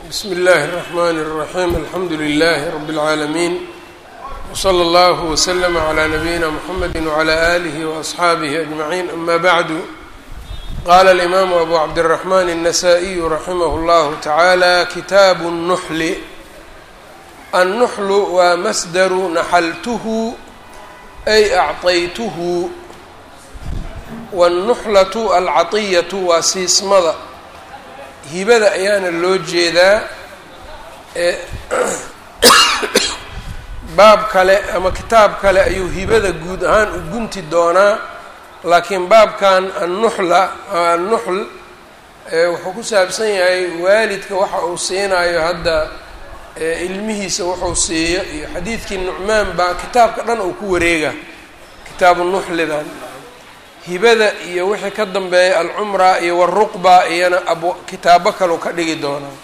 بsم الlh الرحmn الرحيم الحمdu للh رب العاalمين وصلى الله وسلم على نبيinا محمد وعلى آله وأصحاaبه أجمعين أmا bعd qال الإmام أbو عبدالرحمن النسائي رحimه الله تعالى kitاab النحل النحل waa msdr نxlth أy أعطyth والنحلة الcaطية waa siismada hibada ayaana loo jeedaa baab kale ama kitaab kale ayuu hibada guud ahaan u gunti doonaa laakiin baabkan annuxl wuxuu ku saabsan yahay waalidka waxa uu siinayo hadda ilmihiisa wuxuu siiyo iyo xadiidkii nucmaan baa kitaabka dhan uu ku wareega kitaabu nuxlidan hibada iyo wixii ka dambeeya alcumra iyo waruqba iyana kitaabo kaleu ka dhigi doonaa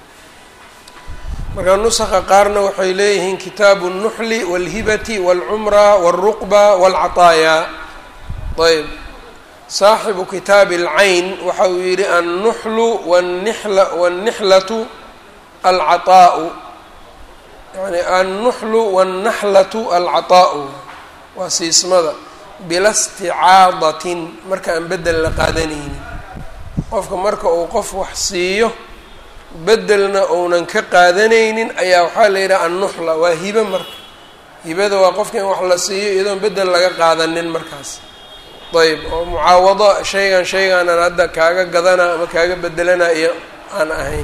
marka nusakha qaarna waxay leeyihiin kitaabu الnuxli wاlhibati wاlcumra wاlruqba wاlcaطaaya ayb saaxibu kitaabi اlcayn waxa uu yihi annuxlu wاnnixlatu alcaطaau yani annuxlu wاnnaxlatu alcaطaau waa siismada bila isticaadatin marka aan bedel la qaadanaynin qofka marka uu qof wax siiyo bedelna uunan ka qaadanaynin ayaa waxaa la yidhaha annuxla waa hibe marka hibada waa qofka in wax la siiyo iyadoon bedel laga qaadanin markaas ayb oo mucaawado shaygaanaan hadda kaaga gadana ama kaaga bedelana iyo aan ahayn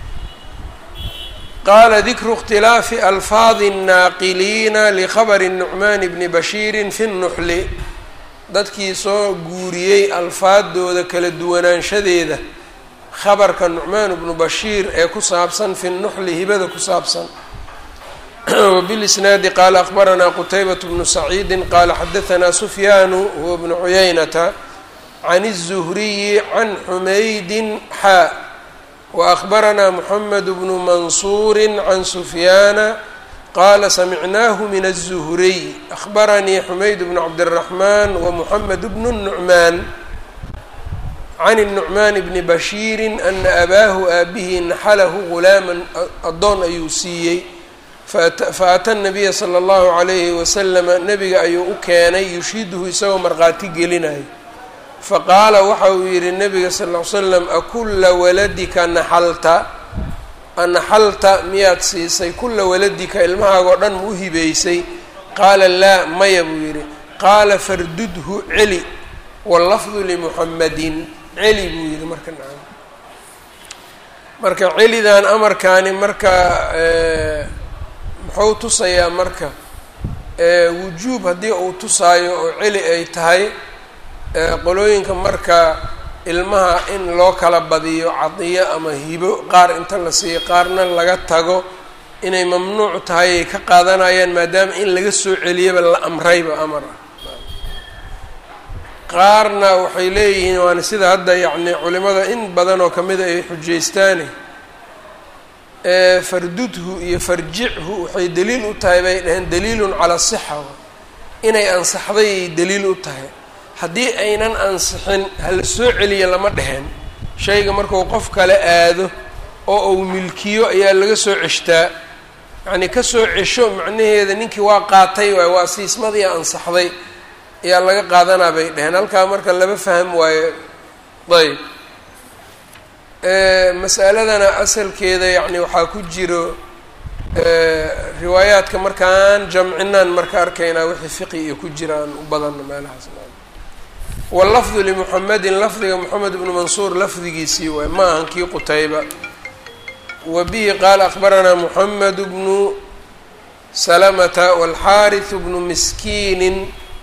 qala dikru اkhtilaafi alfaadi الnaaqiliina likhabri nucmaan bni bashiiri fi الnuxli dadkii soo guuriyey alfaadooda kala duwanaanshadeeda khabarka nucmaan bnu bashiir ee ku saabsan fi nuxli hibada ku saabsan wbilisnaadi qaala akbaranaa qutaybat bnu saciidi qaala xadaanaa sufyaanu huwa bnu cuyaynata can الzuhriyi can xumaydin xaa وأخبرnا محمد بن منصور عن سفيان qال سمعناه من الزهري أخبرني حميد بن عبد الرحمن ومحمد بن النعمان عن النعمان بن بشير أن أbاه aabهi نxله غuلاama adoon ayuu siiyey faأtى النبي صلى الله عليه وسلم nebiga ayuu u keenay يushidhu isagoo markhaati gelinayo faqaala waxa uu yihi nabiga sal ll ly slam akulla waladika naxalta miyaad siisay kulla waladika ilmahaagoo dhan ma u hibeysay qaala laa maya buu yidhi qaala fardudhu celi wallafdu limuxamadin celi buu yihi marka nacam marka celidan amarkaani marka muxuu tusayaa marka wujuub haddii uu tusaayo oo celi ay tahay qolooyinka marka ilmaha in loo kala badiyo cadiyo ama hibo qaar inta la siiyo qaarna laga tago inay mamnuuc tahay ay ka qaadanayaan maadaama in laga soo celiyaba la amrayba amar ah qaarna waxay leeyihiin waana sida hadda yacni culimada in badan oo kamida ay xujaystaane fardudhu iyo farjichu waxay daliil u tahay bay dhaheen daliilun cala sixa inay ansaxday ay daliil u tahay haddii aynan ansixin hala soo celiya lama dheheen shayga markuu qof kale aado oo uu milkiyo ayaa laga soo ceshtaa yacnii ka soo cesho macnaheeda ninkii waa qaatay waay waa siismadii ansaxday ayaa laga qaadanaa bay dheheen halkaa marka laba faham waayo ayb mas'aladana asalkeeda yacni waxaa ku jiro riwaayaadka markaan jamcinaan marka arkaynaa wixii fiqi iyo ku jiraan u badanna meelahaas wاlafdu limuxamedin lafdiga moxamed bnu mansuur lafdigiisii waay ma ahan kii qutayba wa bihi qaala akbaranaa moxamed bnu salamata wاlxaariث bnu miskiini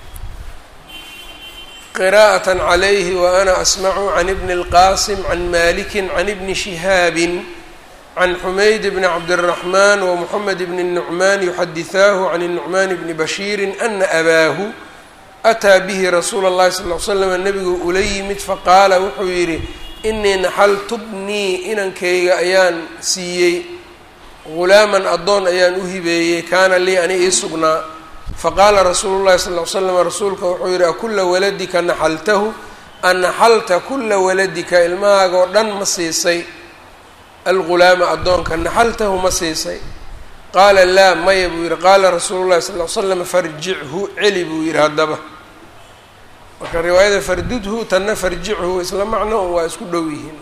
qira'aة عalayhi waana asmacu can ibni اlqasim can maliki can ibni shihaabi can xumayd bni cabdالraxman wamoxamed bni الnucmaan yuxadihaahu can الnucmaan bni bashiiri ana abaahu ataa bihi rasuula اllahi sal ly slam nebigu ula yimid faqaala wuxuu yidhi inii naxaltu bnii inankayga ayaan siiyey ghulaaman addoon ayaan u hibeeyey kaana lii ani ii sugnaa faqaala rasuulu llahi sal ly slam rasuulka wuxuu yidhi akulla waladika naxaltahu anaxalta kulla waladika ilmahaagoo dhan ma siisay algulaama addoonka naxaltahu ma siisay qaala laa maya buu yidhi qaala rasuulu llahi sal ll ly slam farjichu celi buu yidhi haddaba marka riwaayada fardudhu tanna farjichu isla macno waa isku dhow yihiin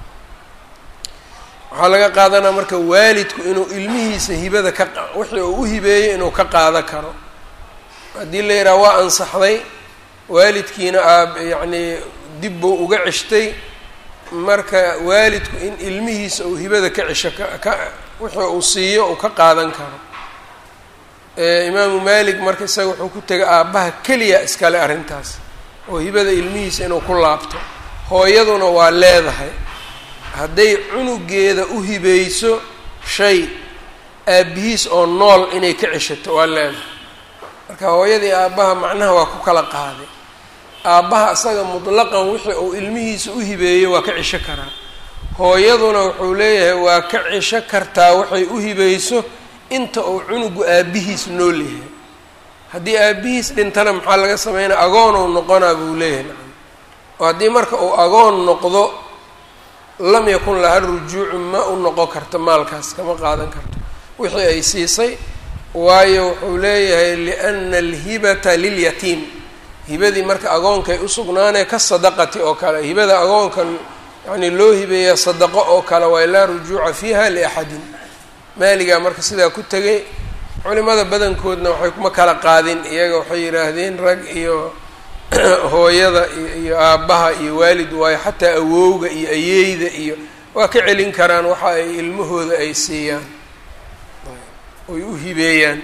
waxaa laga qaadanaa marka waalidku inuu ilmihiisa hibada ka wixii uu u hibeeyey inuu ka qaada karo haddii la yidhaha waa ansaxday waalidkiina yacnii dib buu uga ceshtay marka waalidku in ilmihiisa uu hibada ka cesho wixii uu siiyo uu ka qaadan karo imaamu maalik marka isaga wuxuu ku tegay aabbaha keliya iskale arrintaas oo hibada ilmihiisa inuu ku laabto hooyaduna waa leedahay hadday cunugeeda u hibayso shay aabbihiis oo nool inay ka ceshato waa leedahay marka hooyadii aabbaha macnaha waa ku kala qaaday aabbaha isaga mutlaqan wixii uu ilmihiisa u hibeeyey waa ka cesho karaa hooyaduna wuxuu leeyahay waa ka cesho kartaa waxay u hibayso inta uu cunugu aabbihiis nool yahay haddii aabbihiis dhintana maxaa laga sameynaya agoonuu noqonaa buu leeyahay oo haddii marka uu agoon noqdo lam yakun laha rujuucu ma u noqon karto maalkaas kama qaadan karto wixii ay siisay waayo wuxuu leeyahay liana alhibata lilyatiim hibadii marka agoonkay usugnaanee ka sadaqati oo kale hibada agoonka yacni loo hibeeyaa sadaqo oo kale waa laa rujuuca fiiha liaxadin maaligaa marka sidaa ku tegay culimada badankoodna waxay kuma kala qaadin iyaga waxay yidhaahdeen rag iyo hooyada iyo aabbaha iyo waalid waayo xataa awowga iyo ayeeyda iyo waa ka celin karaan waxa ay ilmahooda ay siiyaan oy u hibeeyaan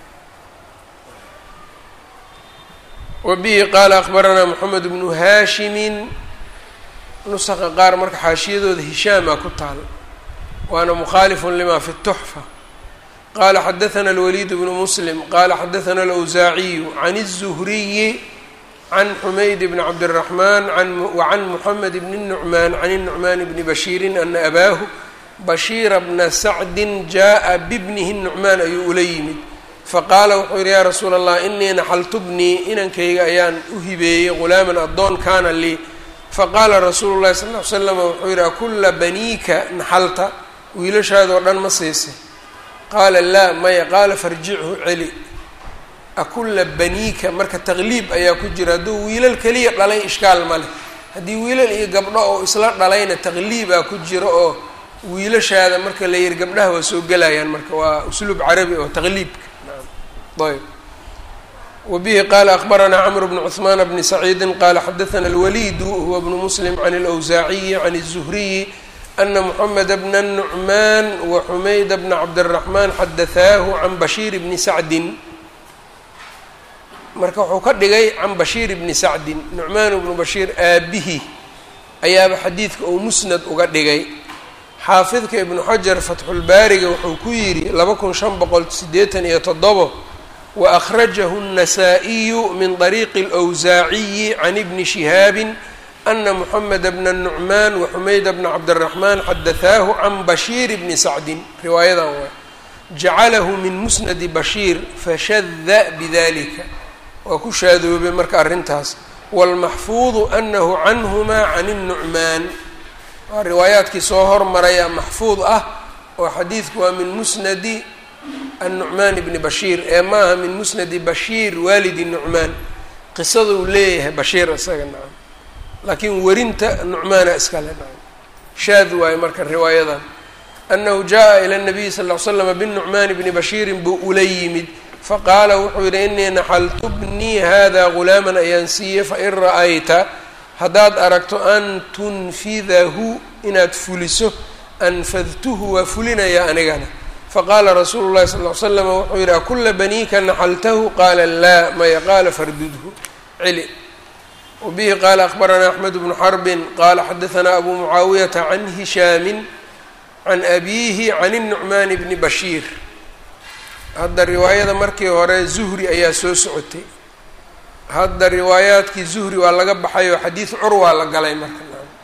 wabihi qaala akhbaranaa moxamed bnu haashimin nusaqa qaar marka xaashiyadooda hishaama ku taal waana mukhaalifun lima fi الtuxfa qala xadaثna اlwaliid bnu muslim qala xadaثna اlawsaaciyu can الzuhriyi can xumayd bn cabdالraxman wacan muxamed bn الnucmaan can الnucmaan bni bashiiri ana abaahu bashiira bna sacdi jaءa bibnihi الnucmaan ayuu ula yimid faqaala wuxuu yihi yaa rasuula allah inii naxaltu bnii inankayga ayaan u hibeeyey ghulaaman addoon kaana lii faqaala rasuulu llahi sal ll ly slam wuxuu yihi akula baniika naxalta wiilashaadoo dhan ma siisay qaala laa maya qaala farjichu celi akula baniika marka taqliib ayaa ku jira hadduu wiilal keliya dhalay ishkaal ma leh haddii wiilal iyo gabdho oo isla dhalayna taqliibaa ku jira oo wiilashaada marka la yihi gabdhaha waa soo gelayaan marka waa usluub carabi oo taqliibka ayb wabihi qaala akhbaranaa cmr bn cثmaan bni saciidi qaala xadaثna اlwaliid huwa bnu muslim can اlawsaaciyi can الzuhriyi ana mxamed bna الnucmaan waxumayd bna cabdالraxmaan xadaثaahu can bashiir bni sacdin marka wuxuu ka dhigay can bashiir bni sacdin nucmaan bnu bashiir aabihi ayaaba xadiidka uu musnad uga dhigay xaafidka ibnu xajar fatxulbaariga wuxuu ku yidhi 2587 وأخرجه النسائي من طريق الأوزاعي عن ابن شهاب أن محمد بن النعمان وحميد بن عبد الرحمن حدثاه عن بشير بن سعد رواية جعله من مسند بشير فشذ بذلك وكشاذوا بمرك أرنتاس والمحفوظ أنه عنهما عن النعمان الروايات كي صهر مريا محفوظ وحديثك من مسند النعمان بن بشير maaha min musnadi bashiir waalidi nucmaan qisaduu leeyahay bashiir isaga nacam laakiin werinta nucmaana iskale nacam shaad waayo marka riwaayadan annahu jaءa ilى الnabiy sal ll slam bالnucmaan bni bashiirin buu ula yimid faqaala wuxuu yihi inii naxaltu bnii hada gulaaman ayaan siiye fain ra'ayta haddaad aragto an tunfidahu inaad fuliso anfadtuhu waa fulinaya anigana faqaala rasuulu llahi sal ll ly slam wuxuu yihi akula baniika naxaltahu qaala laa maya qaala fardudhu celi wabihi qaala akhbaranaa axmed bnu xarbin qaala xadaثanaa abu mucaawiyata can hishaamin can abiihi can الnucmaan bni bashiir hadda riwaayada markii hore zuhri ayaa soo socotay hadda riwaayaadkii zuhri waa laga baxay oo xadiid curwaa la galay marka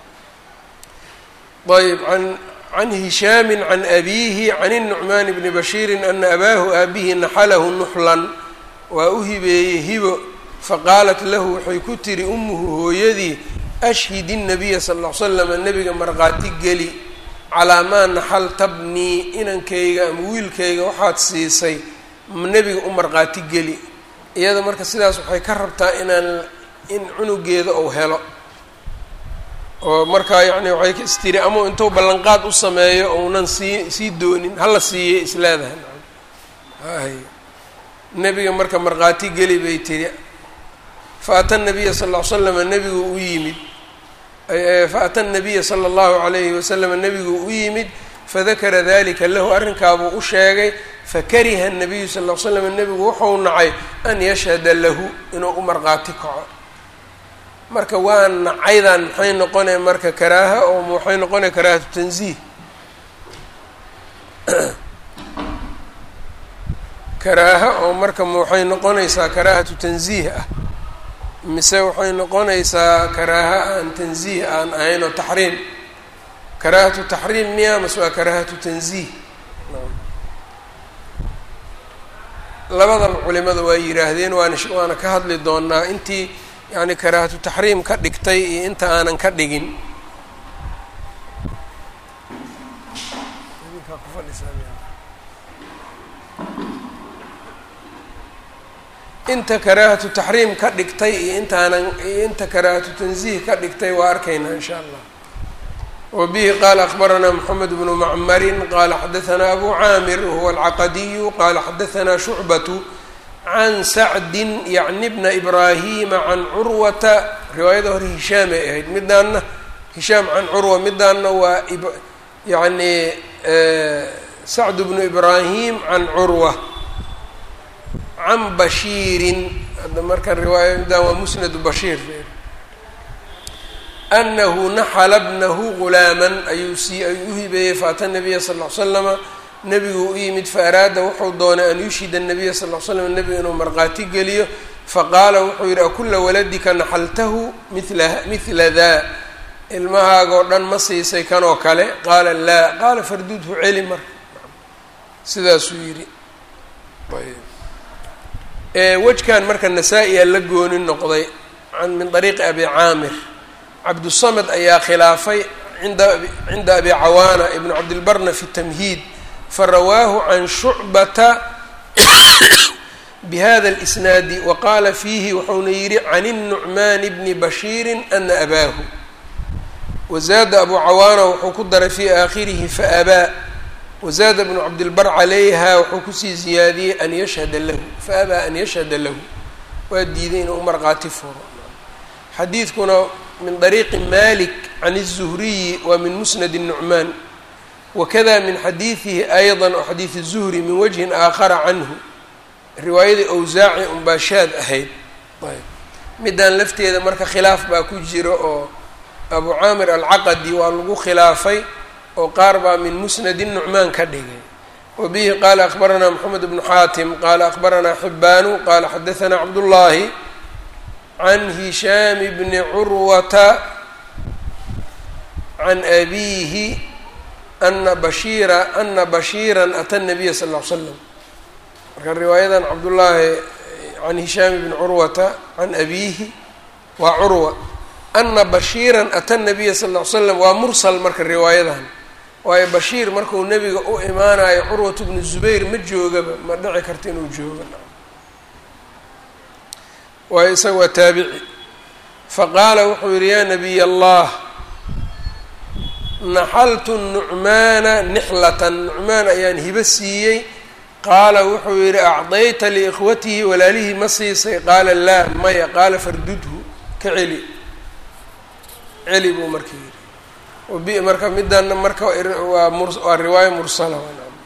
ayb can hishaami can abiihi can الnucmaan bni bashiiri ana abaahu aabihi naxalahu nuxlan waa u hibeeyey hibo faqaalat lahu waxay ku tiri umuhu hooyadii ashhidi الnabiya sal ll ly slam nabiga markhaati geli calaa maa naxalta bnii inankayga ama wiilkayga waxaad siisay nebiga u markhaati geli. iyada marka sidaas waxay ka rabtaa in cunugeeda uu helo oo markaa yacni waxay ka istiri ama intuu ballanqaad u sameeyo ounan sii doonin hala siiyey isleedahay. hay nebiga marka markhaati geli bay tiri. faata nabiya sal ll ly slam nebigu u yimid faata nabiya sala allahu calayhi wasalam nebigu u yimid fadakara dalika lahu arrinkaabuu u sheegay. fakariha nabiyu sal ll ly slam nebigu wuxuu nacay an yashhada lahu inuu u markhaati kaco. marka waa nacaydan maxay noqonaya marka karaaha oo waxay noqonaya karaahatu tanziih. karaaha oo marka waxay noqonaysaa karaahatu tanziih ah mise waxay noqonaysaa karaaha aan tanziih aan ahayn oo taxriim. karaahatu taxriim miya mase waa karaahatu tanziih? labadaba culimada waa yidhaahdeen waana ka hadli doonaa intii yani karaahatu taxriim ka dhigtay iyo inta aanan ka dhigin. inta karaahatu taxriim ka dhigtay iyo inta karaahatu tanziih ka dhigtay waa arkaynaa in sha allah. wabihi qaala akbaranaa moxamed bnu macmarin qaala xadaanaa abu caamir wahuwa alcaqadiyu qaala xadaanaa shucbatu can sacdin yacni bna ibraahima can curwata. riwaayada hore hishaamay ahayd, midaanna hishaam can curwa, midaanna waa yani sacd bnu ibraahim can curwa can bashiirin. hadda marka riwaaya midaan waa musnadu bashiir. anahu naxala bnahu gulaaman ayuu u hibeeyey. faata nabiya sal ll ly slama nebigu u yimid faaraada wuxuu doonay an yushhida nabiya sal ll ly slam nebiga inuu markhaati geliyo. faqaala wuxuu yidhi akula waladika naxaltahu mila daa, ilmahaagoo dhan ma siisay kanoo kale? qaala laa. qaala farduudhu celi marka. sidaasuu yidhi. wejkan marka nasaa-iya la gooni noqday min ariiqi abi caamir. cabdusamad ayaa khilaafay cinda abi cawaana ibnu cabdilbarna fi tamhiid farawaahu can shucbata bihada اlisnaadi waqaala fiihi wuxuuna yidhi can الnucmaani bni bashiiri ana abaahu. wazaada abu cawaana wuxuu ku daray fii aakhirihi faabaa. wazaada bnu cabdilbar calayha wuxuu kusii ziyaadiyey an yashhada lahu faabaa an yashhada lahu. waa diiday inuu u markhaati furo. xadiidkuna min طariiqi malik can الzuhriyi wa min musnad الnucmaan wakada min xadiidihi ayضa oo xadiid الzuhri min wajhin aakhara canhu. riwaayadii awsaaci unbaa shaad ahayd. midaan lafteeda marka khilaaf baa ku jiro oo abu caamir alcaqadi waa lagu khilaafay oo qaar baa min musnadi الnucmaan ka dhigay. wabihi qaala akbaranaa moxamed bnu xaatim qaala akbaranaa xibaanu qaala xadaanaa cabdullaahi can hishaam bni curwata can abiihi ana bashiira ata nabiya sal ll ly slam. marka riwaayadan cabdullaahi can hishaam bni curwata can abiihi waa curwa. ana bashiira ata nabiya sal ll ly slam waa mursal marka riwaayadan, waayo bashiir markuu nebiga u imaanayo curwatu bnu zubayr ma joogaba, ma dhici karta inuu jooga, waayo isaga waa taabici. faqaala wuxuu yihi yaa nabiy allah naxaltu nucmaana nixlatan, nucmaan ayaan hibo siiyey. qaala wuxuu yihi acdayta liikhwatihi walaalihii ma siisay? qaala laa maya. qaala fardudhu ka celi buu marka yidhi. marka midaana marka waa riwaaya mursala.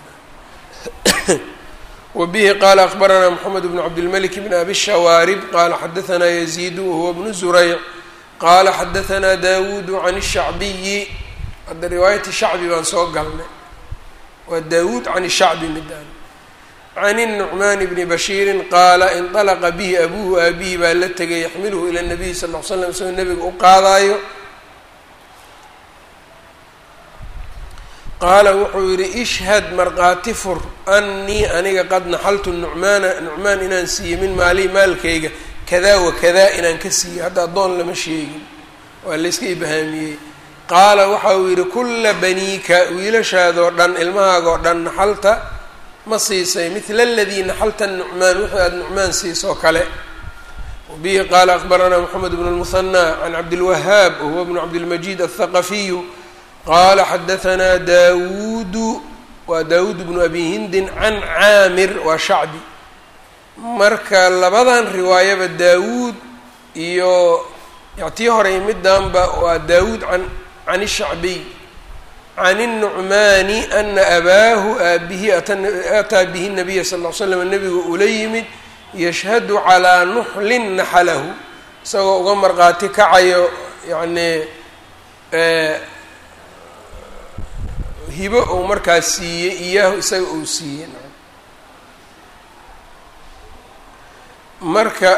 wabihi qaala akbaranaa moxamed bnu cabdilmalik bn abi shawaarib qaala xadaanaa yaziidu wahuwa bnu zurayc qaala xadaanaa daawuudu can الshacbiyi. hadda riwaayati shacbi baan soo galnay, waa daawuud can الshacbi midaan. can الnucmaan bni bashiirin qaala inطalaqa bihi abuuhu aabihi baa la tegay yaxmiluhu ila الnabiy sal ll ly slam isagoo nebiga u qaadaayo. qaala wuxuu yidhi ishhad markhaati fur annii aniga qad naxaltu nucmaan inaan siiyey min maali maalkayga kadaa wa kadaa inaan ka siiyey. hadda addoon lama sheegin, waa layska ibhaamiyey. qaala waxa uu yidhi kulla baniika wiilashaadoo dhan ilmahaagoo dhan naxalta ma siisay midla aladii naxalta nucmaan wixii aada nucmaan siisoo kale. wabihi qaala akbaranaa moxamed bnu lmuhanaa can cabdilwahaab wahuwa bnu cabdilmajiid aلthaqafiyu qaala xadahanaa daawuudu waa daawuud bnu abi hindin can caamir waa shacbi. marka labadan riwaayaba daawuud iyo tii hore iyo midanba waa daawuud can الshacbiy can الnucmaani ana abaahu aabihi ataa bihi الnabiya sal ll ly slam nebigu ula yimid yashhadu calىa nuxlin naxalahu isagoo uga marqaati kacayo yacnii hibo uu markaas siiyey iyaahu isaga uu siiyey. marka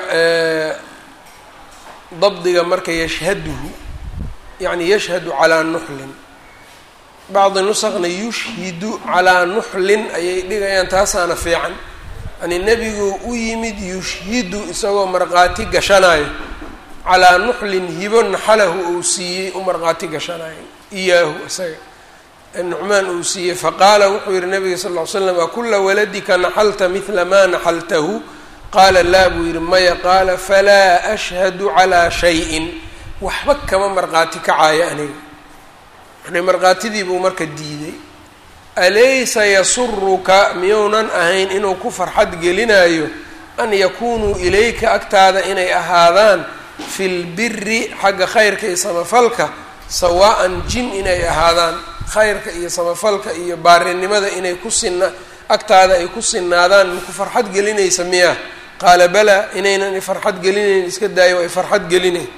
dabdiga marka yashhaduhu yani yashhadu calىa nuxlin, bacdi nusakna yushhidu calىa nuxlin ayay dhigayaan, taasaana fiican. yani nebigu u yimid yushhidu isagoo marqaati gashanayo calىa nuxlin hibo naxalahu uu siiyey u marqaati gashanayo iyaahu isaga nucmaan uu siiyey. faqaala wuxuu yihi nabiga sal ll ly slam akula waladika naxalta midla maa naxaltahu qaala laa buu yihi maya. qaala falaa ashhadu calىa shayin waxba kama marqaati kacayo aniga, yani marqaatidii buu marka diiday. alaysa yasuruka miyounan ahayn inuu ku farxad gelinayo an yakunuu ilayka agtaada inay ahaadaan fi lbiri xagga khayrka iyo samafalka sawaa'an jin inay ahaadaan, khayrka iyo samafalka iyo baarinimada inay agtaada ay ku sinaadaan maku farxad gelinaysa miya? qaala balaa inaynan ifarxad gelinayn iska daayo waa ifarxad gelinayn.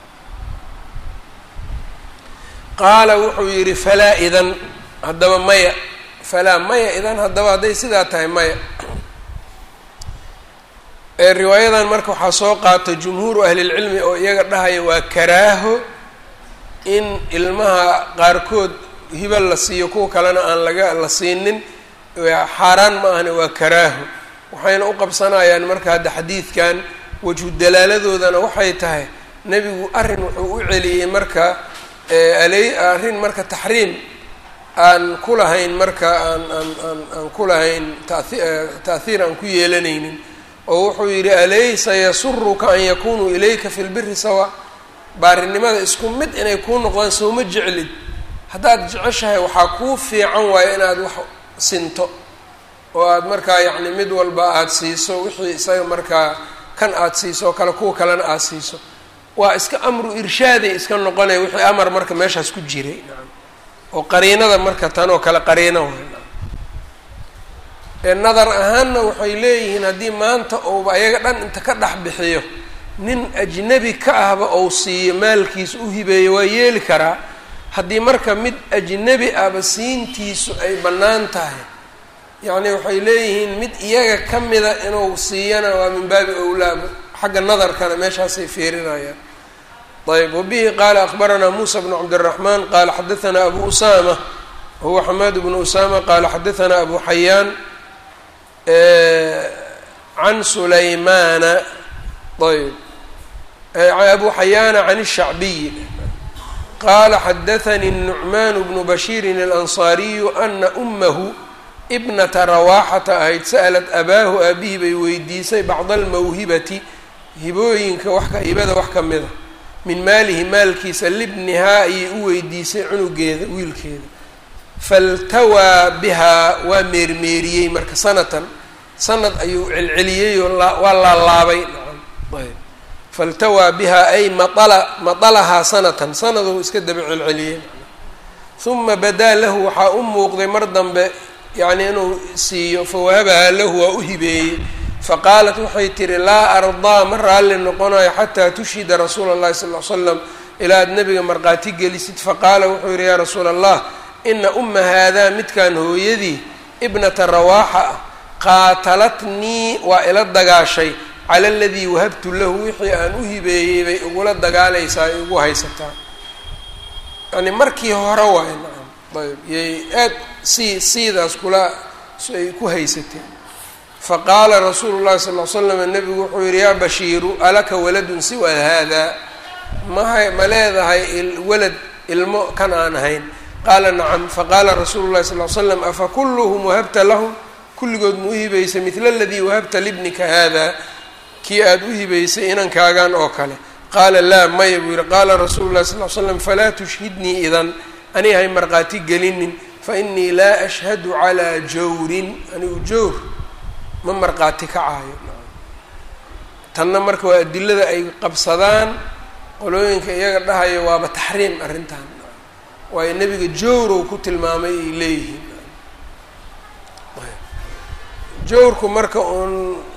qaala wuxuu yidhi falaa idan haddaba maya, falaa maya idan haddaba hadday sidaa tahay maya. riwaayadan marka waxaa soo qaata jumhuuru ahlilcilmi oo iyaga dhahaya waa karaaho in ilmaha qaarkood hiba la siiyo kuwa kalena aan la siinin, xaaraan ma ahane waa karaaho. waxayna u qabsanayaan marka hadda xadiidkan wajhu dalaaladoodana waxay tahay nebigu arrin wuxuu u celiyey marka arrin marka taxriim aan ku lahayn marka aan ku lahayn ta'hiir aan ku yeelanaynin, oo wuxuu yidhi alaysa yasuruka an yakunuu ilayka fi lbiri sawa, baarinimada isku mid inay kuu noqdaan sooma jeclid, haddaad jeceshahay waxaa kuu fiican waayo inaad wax sinto oo aad markaa yacni mid walba aada siiso wixii isaga markaa kan aada siiso kale kuwa kalena aada siiso. waa iska amru irshaaday iska noqonaya wixii amar marka meeshaas ku jiray oo qariinada marka tan oo kale qariino waay. nadar ahaanna waxay leeyihiin haddii maanta ouba ayaga dhan inta ka dhex bixiyo nin ajnabi ka ahba ou siiyo maalkiisa u hibeeyo waa yeeli karaa. haddii marka mid ajnabi ahba siintiisu ay bannaan tahay, yacni waxay leeyihiin mid iyaga ka mida inuu siiyana waa min baabi owlaab, xagga nadarkana meeshaasay fiirinayaan. ayb wabihi qaala akbaranaa muusa bnu cabdiraxmaan qaala xadahanaa abu usama wahuwa xamaad bnu usama qaala xadahanaa abu xayaan can sulaymaana ayb abu xayaana can الshacbiyi qaala xadathanii الnucmaan bnu bashiirin alansaariyu ana umahu ibnata rawaaxata ahayd sa'lat abaahu aabihii bay weydiisay bacda almawhibati hibooyinka hibada wax ka mida min maalihi maalkiisa libnihaa ayay u weydiisay cunugeeda wiilkeeda. faltawaa bihaa waa meermeeriyey marka sanad ayuu celceliyey oo waa laalaabay. faltawaa bihaa ay matalahaa sanaduu iska daba celceliyey. uma badaa lahu waxaa u muuqday mar dambe yacni inuu siiyo fawahabahaa lahu waa u hibeeyey. faqaalat waxay tihi laa ardaa ma raalli noqonayo xataa tushhida rasuula اllahi sal ll ly slam ilaa ad nebiga markhaati gelisid. faqaala wuxuu yihi yaa rasuula allah ina uma haadaa midkan hooyadii ibnata rawaaxa ah qaatalatnii waa ila dagaashay cala aladii wahabtu lahu wixii aan u hibeeyey bay igula dagaalaysaa ay ugu haysataa. yani markii hore waay nacam ayb yay aad siidaas ay ku haysateen. faqaala rasuulu llahi sal ll slam nebigu wuxuu yihi yaa bashiiru alaka waladun siwa haadaa ma leedahay walad ilmo kan aan ahayn qaala nacam faqaala rasuulu llahi sal l slam afa kulluhum wahabta lahum kulligood ma u hibaysay midla aladii wahabta libnika haada kii aada u hibaysay inankaagan oo kale qaala laa maya buu yihi qaala rasuulu llahi sal l slam falaa tushhidnii idan ani hay markhaati gelinin fainii laa ashhadu calaa jawrin anigu jawr ma markhaati kacaayo tanna marka waa adilada ay qabsadaan qolooyinka iyaga dhahayo waaba taxriim arrintan waayo nebiga jawrow ku tilmaamay ay leeyihiin jawrku marka uun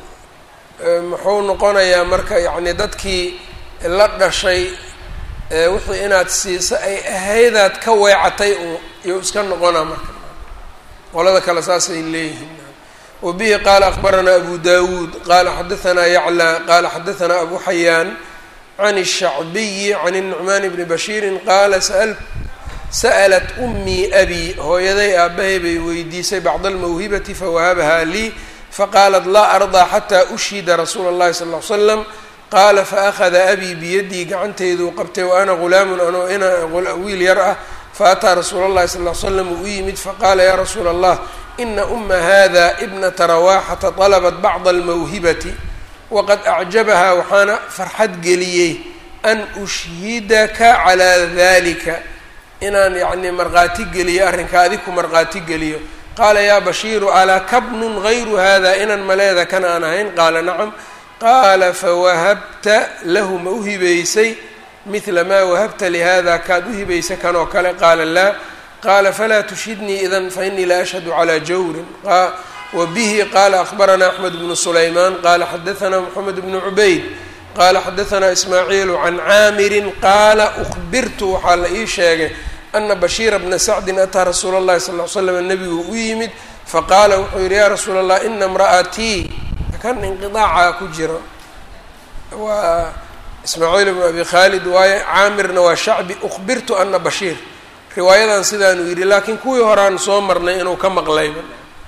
muxuu noqonayaa marka yacni dadkii la dhashay wixii inaad siiso ay ahaydaad ka weecatay iyo iska noqonaa marka qolada kale saasay leeyihiin wabihi qaala akbaranaa abu dawuud qaala xadahanaa yaclى qaala xadahanaa abu xayaan can الshacbiyi can الnucmaan bni bashiirin qaala sa'lat umii abi hooyaday aabbahay bay weydiisay bacda almawhibati fawahabahaa lii faqaalat laa ardaa xataa ushhida rasuula اllahi sal ly slam qaala faأkhada abii biyadii gacanteyduu qabtay wa ana gulaamun anoo ina wiil yar ah faataa rasuula اllahi sal ly slam uu u yimid faqaala yaa rasuula allah ina uma hada ibnata rawaaxata طalabat bacda almawhibati waqad acjabahaa waxaana farxad geliyey an ushhidaka calaa dalika inaan yacni markhaati geliyo arrinka adig ku markhaati geliyo qaala yaa bashiiru alaa kabnun gayru hada inan maleeda kan aan ahayn qaala nacam qaala fawahabta lahu ma u hibaysay midla maa wahabta lihada kaad u hibaysay kanoo kale qaala laa qaala falaa tushhidnii idan fainii laa ashhadu calaa jawrin wabihi qaala akbaranaa axmed bnu sulaymaan qaala xadahanaa moxamed bnu cubayd qaala xadahanaa ismaaciilu can caamirin qaala ukbirtu waxaa la ii sheegay ana bashiira bna sacdin ataa rasuula اllahi sal l slam nebigu u yimid faqaala wuxuu yihi yaa rasuula allah ina imra'atii kan inqiaaca ku jiro waa ismaaciil bnu abi khaalid waaye caamirna waa shacbi ukbirtu ana bashiir riwaayadan sidaanuu yidhi laakiin kuwii horaan soo marnay inuu ka maqlayba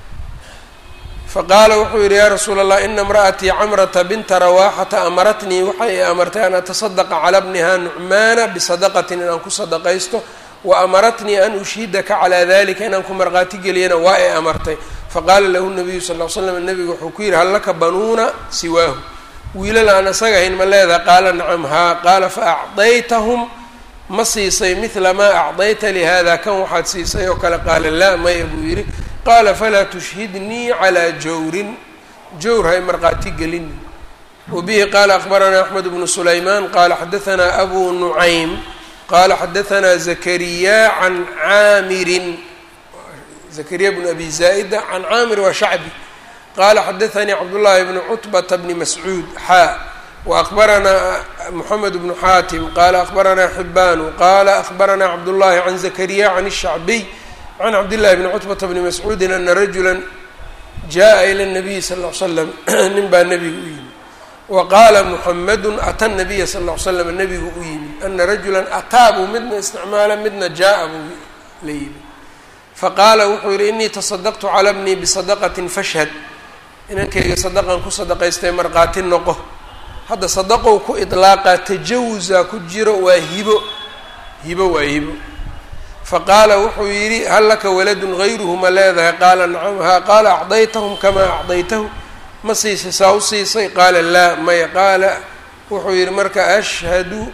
faqaala wuxuu yidhi yaa rasuula allah ina imra'atii camrata binta rawaaxata amaratnii waxay amartay an atasadaqa calaa bniha nucmaana bisadaqatin inaan ku sadaqaysto wa amaratnii an ushhidaka calaa dalika inaan ku markhaati geliyana waa ay amartay faqaala lahu nabiyu sal l slam nabigu wuxuu ku yidhi hal laka banuuna siwaahu wiilal aan asaga hayn ma leedaha qaala nacam haa qaala faacdaytahum ma siisay midla maa acdayta lihada kan waxaad siisay oo kale qaala laa maya buu yidhi qaala falaa tushhidnii calaa jawrin jawr hay markhaati gelini wabihi qaala akbaranaa axmed bnu sulaymaan qaala xadahanaa abu nucaym qaala xadahanaa zakariya can caamirin zakariya bnu abi zaa'ida can caamir waa shacbi qaala xadaanii cabdullaahi bnu cutbata bni mascuud xaa waakbaranaa moxamed bnu xaatim qaala akbaranaa xibaanu qaala akbaranaa cabdullaahi can zakariya can الshacbiy can cabdillahi bni cutbata bni mascuudin ana rajula jaءa ila الnabiyi sal ll ly slam nin baa nebiga u yimid wa qaala muxamadu ata nabiya sal ll ly slam nebigu u yimid ana rajula ataa buu midna isticmaala midna jaa-a buu la yimid faqaala wuxuu yihi inii tasadaqtu cala bnii bisadaqatin fashhad inankayga sadaqan ku sadaqaystay markhaati noqo hadda sadaqow ku idlaaqa tajawusa ku jiro waa hibo waa hibo faqaala wuxuu yidhi hal laka waladun gayruhu ma leedahay qaala nacam haa qaala acdaytahum kamaa acdaytahu ma siisay saa u siisay qaala laa maya qaala wuxuu yidhi marka ashhadu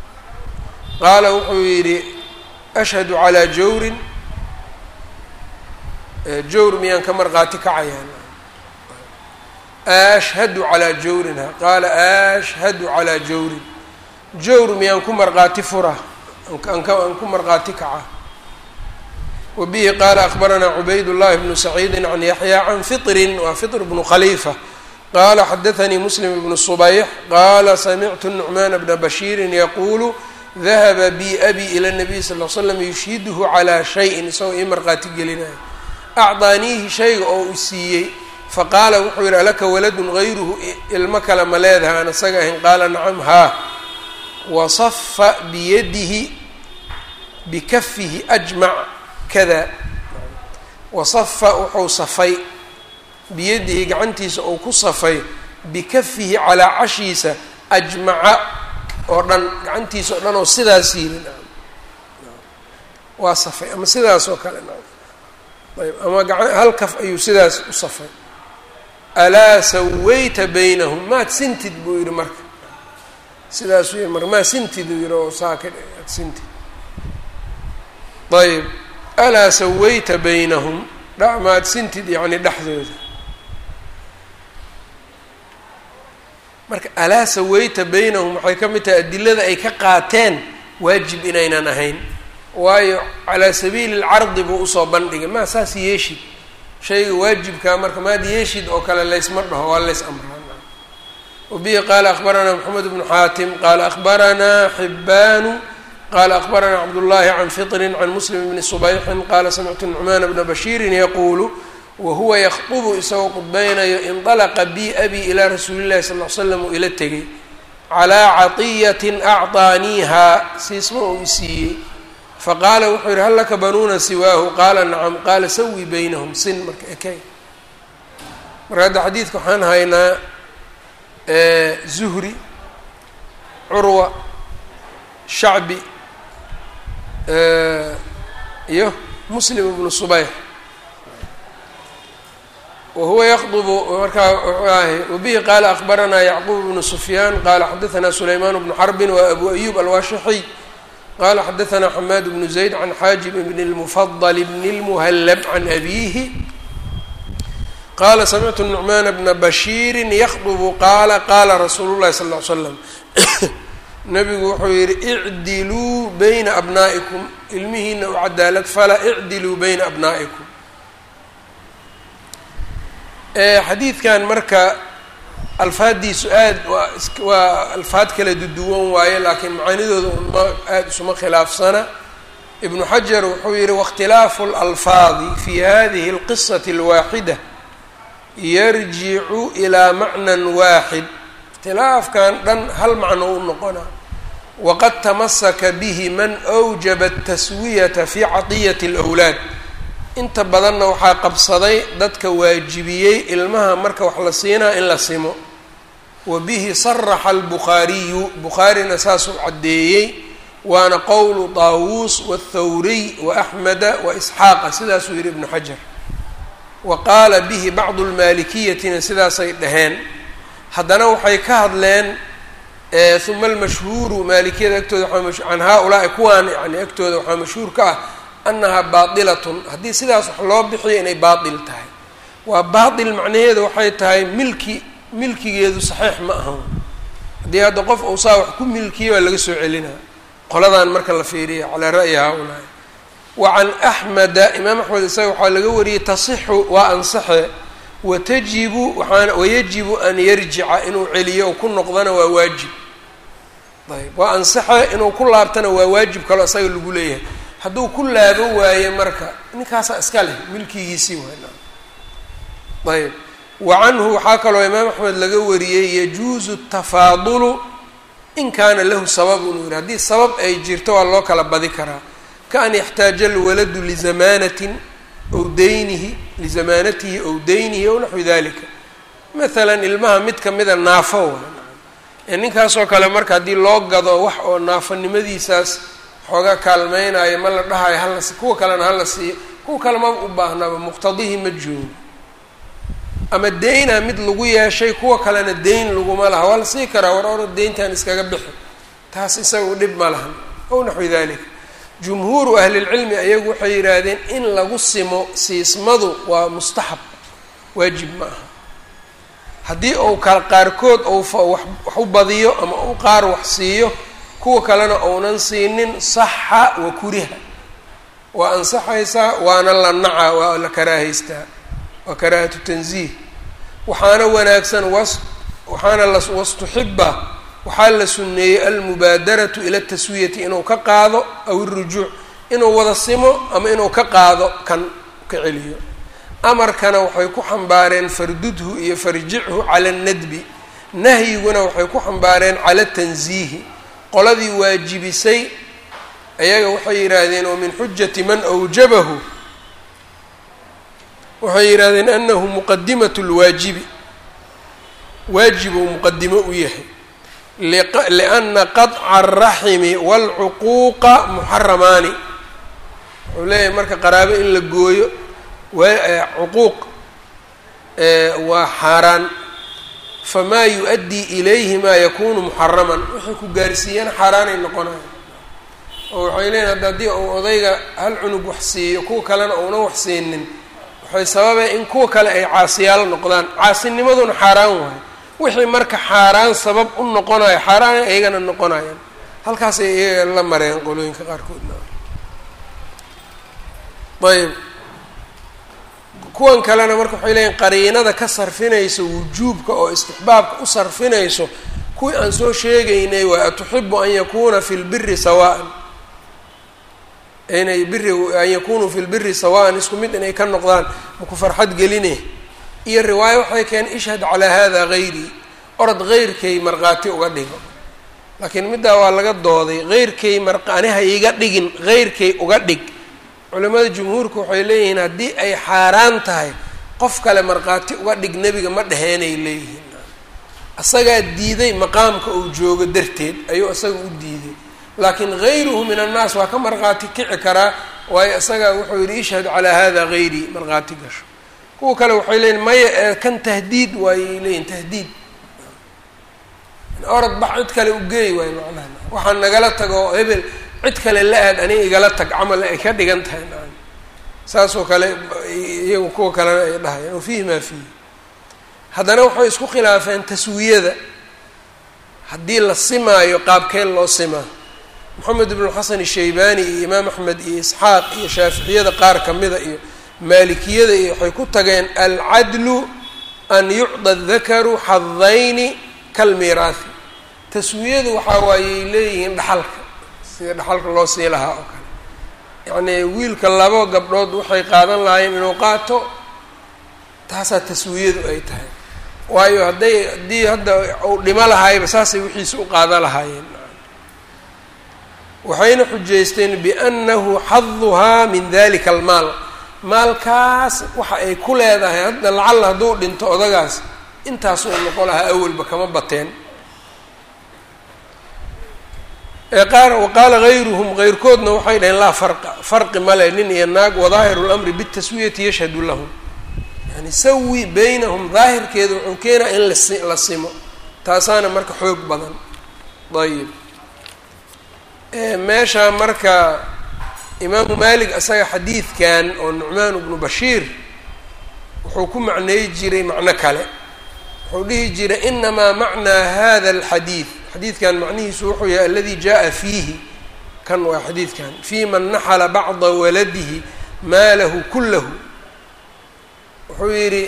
qaala wuxuu yidhi ashhadu calaa jawrin jawr miyaan ka markhaati kacayaan ashhadu calaa jawrinha qaala ashhadu calaa jawrin jawr miyaan ku markhaati fura aan ku markhaati kaca wabihi qaala akbaranaa cubayd llahi bnu saciidi can yaxya can fitrin waa fitr bnu khaliifa qaala xadaanii muslim bnu subayx qaala samictu nucmaana bna bashiirin yaquulu dahaba bi abi ila nabiy sal l slam yushhiduhu calaa shayin isagoo ii markhaati gelinaya acdaaniihi shayga oo u siiyey faqaala wuxuu yidhi alaka waladun gayruhu ilmo kale ma leedahay aan isaga ahayn qaala nacam haa wasafa biyadihi bikafihi ajmac kada wasafa wuxuu safay biyadihi gacantiisa uu ku safay bikafihi calaa cashiisa ajmaca oo dhan gacantiisa oo dhan oo sidaas yiri waa safay ama sidaas oo kale ayb ama hal kaf ayuu sidaas u safay alaa sawayta baynahum maad sintid buu yidhi marka sidaasuu yidhi marka maa sintid uu yidhi oo saakid ad sintid ayb alaa sawayta baynahum maad sintid yacni dhexdooda marka alaa sawayta baynahum waxay ka mid tahay adilada ay ka qaateen waajib inaynan ahayn waayo calaa sabiili lcardi buu usoo bandhigay maa saas yeeshid shayga waajibkaa marka maad yeeshid oo kale laysma dhaho waa lays amraa wabihi qaala akhbaranaa moxamed bnu xaatim qaala akhbaranaa xibbaanu qaala akhbaranaa cabdullaahi can fitrin can muslim bni subayxin qaala samictu nucmaana bna bashiirin yaquulu wahuwa yakdubu isagoo qudbaynayo indalaqa bi abi ilaa rasuuli llahi sal l slam uu ila tegay calaa catiyatin acطaaniihaa siisma uu isiiyey faqaala wuxuu yidhi hal laka banuuna siwaahu qaala nacam qaala sawi baynahum sin marka ekay marka hadda xadiidka waxaan haynaa zuhri curwa shacbi iyo muslim ibnu subayx wahuwa yaqdubu markaa wabihi qaala akhbaranaa yacquub bnu sufyaan qaala xadaanaa sulaymaan bnu xarbin wa abu ayub alwaashixiy qala xadaanaa xamaad bnu zayd can xaajib bn اlmufadl bn اlmuhallab can abiihi qaala samictu nucmaana bna bashiiri yakdubu qaala qaala rasuulu llahi sal ll ly slam nabigu wuxuu yidhi icdiluu bayna abnaa'ikum ilmihiina u cadaalad fala icdiluu bayna abnaa'ikum xadiidkan marka alfaaddiisu aad waa alfaad kala duduwan waaye laakiin macaanidooda unma aada isuma khilaafsana ibnu xajar wuxuu yihi waاkhtilaafu اlalfaadi fi hadihi اlqisati اlwaaxida yarjicu ilaa macnan waaxid ikhtilaafkan dhan hal macno u noqona waqad tamasaka bihi man أwjaba الtaswiyata fi caطiyati اlأwlaad inta badanna waxaa qabsaday dadka waajibiyey ilmaha marka wax la siinaa in la simo wa bihi saraxa albukhaariyu bukhaarina saasuu caddeeyey waana qowlu daawuus waاthawriy waaxmeda waisxaaqa sidaasuu yihi ibnu xajar wa qaala bihi bacdu lmaalikiyatina sidaasay dhaheen haddana waxay ka hadleen uma almashhuuru maalikiyada agtooda can haa-ulaa'i kuwaan yani agtooda waxaa mashhuur ka ah annahaa baatilatun haddii sidaas wax loo bixiyo inay baatil tahay waa baatil macnaheedu waxay tahay milkigeedu saxiix ma ahan haddii hadda qof uu saa wax ku milkiya waa laga soo celinaa qoladan marka la fiiriya calaa ra'yi haa-ulaa'i wa can axmeda imaam axmed isaga waxaa laga wariyey tasixu waa ansaxe wayajibu an yarjica inuu celiyo oo ku noqdana waa waajib ayb waa ansaxe inuu ku laabtana waa waajib kaloo isaga lagu leeyahay hadduu ku laabo waaye marka ninkaasaa iska leh milkigiisii waana ayb wa canhu waxaa kaloo imaam axmed laga wariyey yajuuzu tafaadulu in kaana lahu sabab inuu yihi haddii sabab ay jirto waa loo kala badi karaa kaan yaxtaaja alwaladu lizamaanatin ow daynihi lizamaanatihi ow daynihi ow naxwi dalika maalan ilmaha mid kamida naafo waa ninkaasoo kale marka haddii loo gado wax oo naafonimadiisaas xooga kaalmeynayo ma la dhahayo hala kuwa kalena hala siiyo kuwa kale maba u baahnaaba muqtadihi ma joogo ama deyna mid lagu yeeshay kuwa kalena deyn laguma laha waa la sii karaa war oro deyntan iskaga bixi taas isaga dhib ma lahan ow naxwi dalika jumhuuru ahlilcilmi ayagu waxay yidhaahdeen in lagu simo siismadu waa mustaxab waajib ma aha haddii uu qaarkood ou wax u badiyo ama u qaar wax siiyo kuwa kalena ounan siinin saxa wa kuriha waa ansaxaysaa waana la naca waa la karaahaystaa waa karaahatu tanziih waxaana wanaagsan waxaana wastuxiba waxaa la sunneeyey almubaadaratu ila taswiyati inuu ka qaado aw irujuuc inuu wada simo ama inuu ka qaado kan ka celiyo amarkana waxay ku xambaareen fardudhu iyo farjichu cala annadbi nahyiguna waxay ku xambaareen cala tanziihi qoladii waajibisay ayaga waxay yidhaahdeen oo min xujati man awjabahu waxay yidhahdeen anahu muqadimatu lwaajibi waajibuu muqadimo u yahay liana qaطca araximi wاlcuquuqa muxaramaani wuxuu leeyahay marka qaraabo in la gooyo cuquuq waa xaaraan, famaa yu-addii ilayhi maa yakunu muxaraman, wixii ku gaarsiiyana xaaraanay noqonayo. oo waxay leeyihin hadda haddii uu odayga hal cunug wax siiyo kuwa kalena uuna wax siinin, waxay sababeen in kuwa kale ay caasiyaalo noqdaan, caasinimaduna xaaraan waayo. wixii marka xaaraan sabab u noqonayo xaaraan iyagana noqonayaan, halkaasay iyaga la mareen qolooyinka qaarkoodna. ayb kuwan kalena marka waxay leeyihin qariinada ka sarfinayso wujuubka oo istixbaabka u sarfinayso kuwii aan soo sheegaynay waa atuxibu an yakuna fi lbiri sawaan, inay biri an yakunuu fi lbiri sawaan, isku mid inay ka noqdaan maku farxad geline. iyo riwaayo waxay keeneen ishhad calaa hada gayrii, orod heyrkay markhaati uga dhigo. laakiin middaa waa laga dooday, heyrkay aniha iga dhigin, heyrkay uga dhig. culimada jumhuurka waxay leeyihiin haddii ay xaaraan tahay qof kale markhaati uga dhig nebiga ma dheheenay leeyihiin. asagaa diiday maqaamka uu joogo darteed ayuu isaga u diiday, laakiin hayruhu min annaas waa ka markhaati kici karaa, waayo isagaa wuxuu yidhi ishhad calaa hada hayrii, markhaati gasho. kuwa kale waxay leeyihin maya kan tahdiid waayay leeyihin, tahdiid orad bax cid kale u geey waayo macnaha waxaan nagala tago hebel cid kale la aad aniga igala tag camal ay ka dhigan tahay. saasoo kale iyagu kuwa kalena ay dhahayaan oo fiihi maa fiihi. haddana waxay isku khilaafeen taswiyada, haddii la simaayo qaabkeen loo simaa. moxamed ibnu xasan ishaybaani iyo imaam axmed iyo isxaaq iyo shaaficiyada qaar kamida iyo maalikiyada iyo waxay ku tageen alcadlu an yucda dakaru xadayni kalmiiraahi. taswiyadu waxaa waayey leeyihiin dhaxalka, sida dhaxalka loo sii lahaa oo kale. yacnii wiilka labo gabdhood waxay qaadan lahaayeen inuu qaato, taasaa taswiyadu ay tahay. waayo haddii hadda uu dhimo lahaayba saasay wixiisa u qaadan lahaayeen. waxayna xujaysteen biannahu xaduhaa min dalika almaal, maalkaas waxa ay ku leedahay hadda lacalla hadduu dhinto odagaas intaasuu noqon lahaa awalba kama bateen. waqaala hayruhum heyrkoodna waxay dhaheen laa farqi male nin iyo naag, wadaahiru lamri bitaswiyati yashhadu lahum, yani sawi baynahum daahirkeeda wuxuu keenaa in la simo, taasaana marka xoog badan. ayib meesha marka imaamu maalik isaga xadiidkan oo nucmaan ibnu bashiir wuxuu ku macneey jiray macno kale. wuxuu dhihi jiray inamaa macnaa hada alxadiid, xadiidkan macnihiisu wuxuu yahay aladi jaa fiihi, kan waa xadiidkan fii man naxala bacda waladihi maalahu kulahu. wuxuu yidhi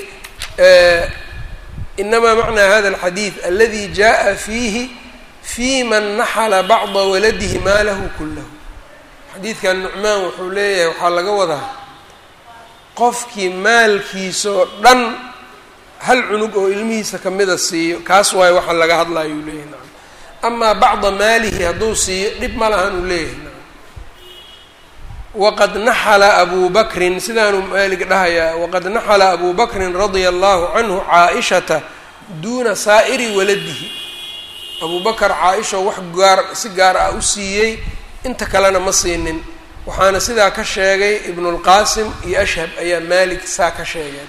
inamaa macnaa hada alxadiid aladi jaa fiihi fii man naxala bacda waladihi maalahu kulahu. xadiidkan nucmaan wuxuu leeyahay waxaa laga wadaa qofkii maalkiisaoo dhan hal cunug oo ilmihiisa kamida siiyo, kaas waayo waxaa laga hadlayo uu leeyahay. nacam amaa bacda maalihi hadduu siiyo dhib ma lahan uu leeyahay. nacam waqad naxala abu bakrin, sidaanuu maalig dhahayaa, waqad naxala abu bakrin radia allahu canhu caa-ishata duuna saa'iri waladihi. abu bakar caa-isha wax si gaar ah u siiyey, inta kalena ma siinin. waxaana sidaa ka sheegay ibnulqaasim iyo ashhab ayaa maalik saa ka sheegeen.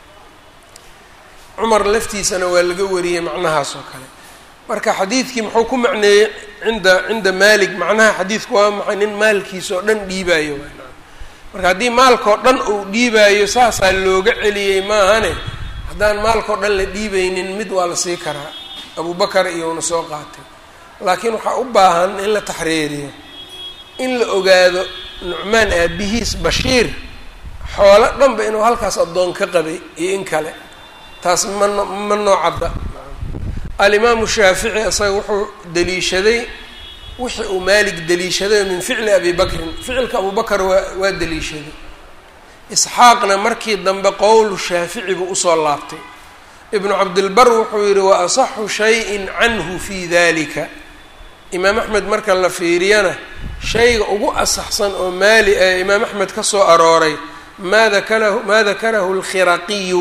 cumar laftiisana waa laga wariyey macnahaas oo kale. marka xadiidkii muxuu ku macneeyey cinda maalik, macnaha xadiidku waa maxay? nin maalkiisa oo dhan dhiibaayo. marka haddii maalkao dhan uu dhiibaayo saasaa looga celiyey maahane, haddaan maalkao dhan la dhiibaynin mid waa la sii karaa. abu bakar iyona soo qaatay, laakiin waxaa u baahan in la taxriiriyo, in la ogaado nucmaan aabihiis bashiir xoolo dhanba inuu halkaas addoon ka qabay iyo in kale, taas ma noo cadda. alimaamu shaafici isaga wuxuu daliishaday wixii uu maalik daliishaday min ficli abi bakrin, ficilka abu bakar waa daliishaday. isxaaqna markii dambe qowlu shaafici buu usoo laabtay. ibnu cabdilbar wuxuu yihi wa asaxu shayin canhu fi dalika. imaam axmed marka la fiiriyana shayga ugu asaxsan oo imaam axmed ka soo arooray maa dakarahu alkhiraqiyu,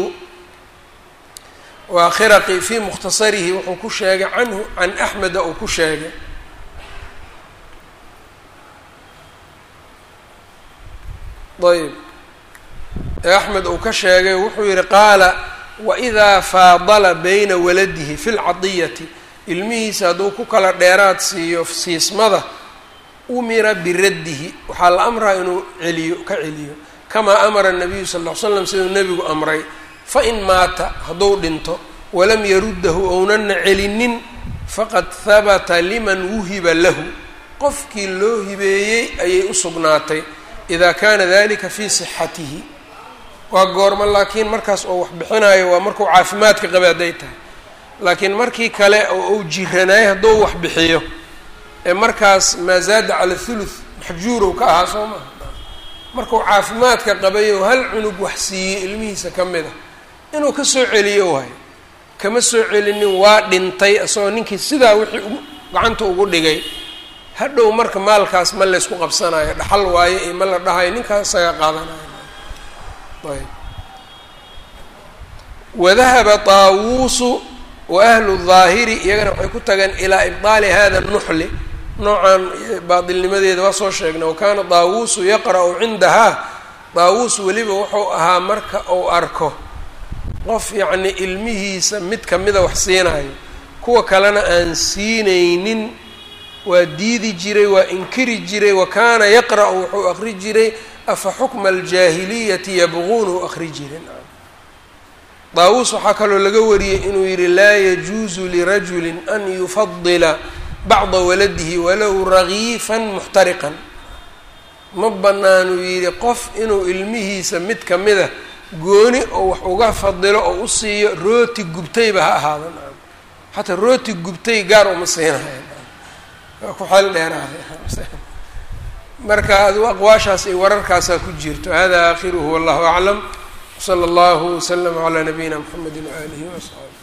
waa khiraqi fii mukhtasarihi wuxuu ku sheegay canhu can axmeda uu ku sheegay. ayb axmed uu ka sheegay wuxuu yihi qaala waidaa faadala bayna waladihi fi lcadiyati ilmihiisa hadduu ku kala dheeraad siiyo siismada umira biraddihi waxaa la amraa inuu ka celiyo kamaa amara nabiyu sal ll ly slam siduu nebigu amray fain maata hadduu dhinto walam yaruddahu ownana celinin faqad habata liman wuhiba lahu qofkii loo hibeeyey ayay u sugnaatay idaa kaana dalika fii sixatihi waa goorma laakiin markaas oo wax bixinayo waa markuu caafimaadka qaba hadday tahay laakiin markii kale oo uu jiranaayo hadduu wax bixiyo ee markaas maa zaada cala thuluth maxjuurow ka ahaa soo maha markuu caafimaadka qabayo hal cunug wax siiyey ilmihiisa ka mid a inuu ka soo celiyo waayo kama soo celinin waa dhintay isagoo ninkii sidaa wixii gacanta ugu dhigay hadhow marka maalkaas ma laysku qabsanayo dhaxal waayo iyo ma la dhahayo ninkaas isaga qaadanayo ayb wadahaba taawuusu wa ahlu daahiri iyagana waxay ku tageen ilaa ibdaali hada nuxli noocan baatilnimadeeda waa soo sheegnay wakaana taawuusu yaqra'u cindahaa taawuus weliba wuxuu ahaa marka uu arko qof yacni ilmihiisa mid kamida wax siinayo kuwa kalena aan siinaynin waa diidi jiray waa inkiri jiray wa kaana yaqra'u wuxuu aqri jiray afa xukma aljaahiliyati yabquunu aqri jiray taawuus waxaa kaloo laga wariyey inuu yihi laa yajuusu lirajulin an yufadila bacda waladihi walow ragiifan muxtariqan ma banaanuu yidhi qof inuu ilmihiisa mid kamida gooni oo wax uga fadilo oo u siiyo rooti gubtayba ha ahaadan xataa rooti gubtay gaar uma siinahay waa ku xeel dheeraaday marka adu aqwaashaas iyo wararkaasaa ku jirto hada aakhiruhu wallahu aclam wsala allahu waslama calaa nabiyina mxamedi waaalihi waasxaabi